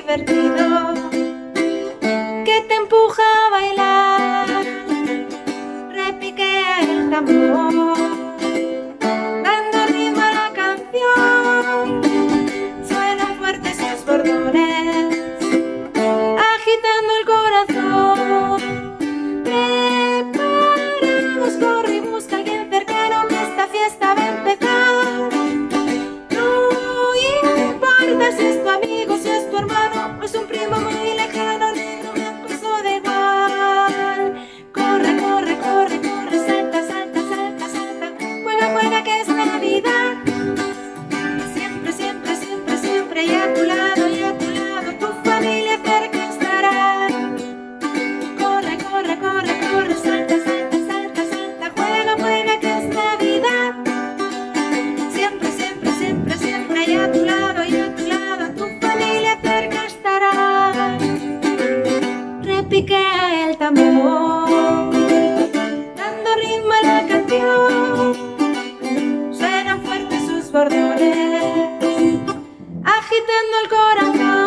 divertido que te empuja a bailar. Repiquea el tambor, dando ritmo a la canción. Suenan fuertes sus bordones, agitando el corazón. Preparados, corre y busca a alguien cercano, que esta fiesta va a empezar. No importa si es tu amigo, si es tu hermano o es un primo muy lejano, negro, blanco, eso da igual. Corre, corre, corre, corre, salta, salta, salta, salta. Juega, juega, que es Navidad. Siempre, siempre, siempre, siempre, y a tu lado, tu familia cerca estará. Corre, corre, corre, corre, salta, salta, salta, salta. Juega, juega, que es Navidad. Siempre, siempre, siempre, siempre, y a tu lado, tu familia cerca estará. Repiquea el tambor, dando ritmo a la canción. Suenan fuertes sus bordones, agitando el corazón.